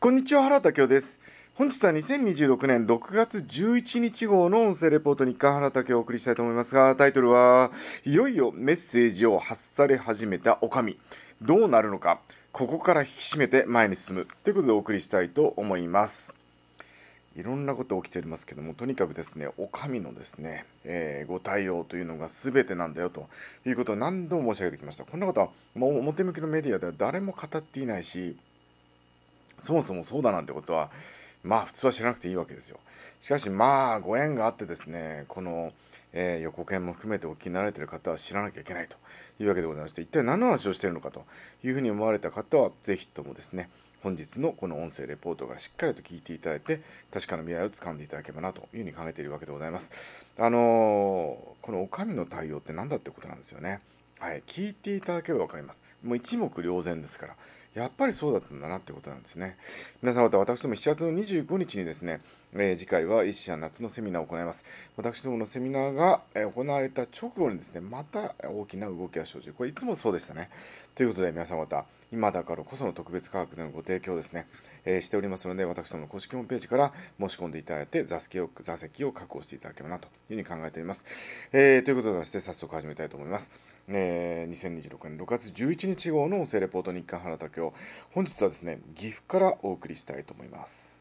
こんにちは、原田京です。本日は2026年6月11日号の音声レポート日刊原田京をお送りしたいと思いますが、タイトルはいよいよメッセージを発され始めたお上、どうなるのか、ここから引き締めて前に進むということでお送りしたいと思います。いろんなこと起きておりますけども、とにかくですね、お上のですね、ご対応というのが全てなんだよということを何度も申し上げてきました。こんなことはもう表向きのメディアでは誰も語っていないし、そもそもそうだなんてことは普通は知らなくていいわけですよ。しかしご縁があってですね、この、予告編も含めてお聞きになられている方は知らなきゃいけないというわけでございまして、一体何の話をしているのかというふうに思われた方はぜひともですね、本日のこの音声レポートがしっかりと聞いていただいて、確かな未来をつかんでいただければなというふうに考えているわけでございます。このお上の対応って何だってことなんですよね。はい、聞いていただければ分かります。もう一目瞭然ですから、やっぱりそうだったんだなってことなんですね。皆さん、また私ども7月の25日にですね、次回は一社夏のセミナーを行います。私どものセミナーが、行われた直後にですね、また大きな動きが生じる。これいつもそうでしたね。ということで皆さん、また今だからこその特別価格でのご提供をですね、しておりますので、私どもの公式ホームページから申し込んでいただいて座席を確保していただければなというふうに考えております。ということでして早速始めたいと思います。2026年6月11日号の音声レポート日刊原田京、本日はですね、岐阜からお送りしたいと思います。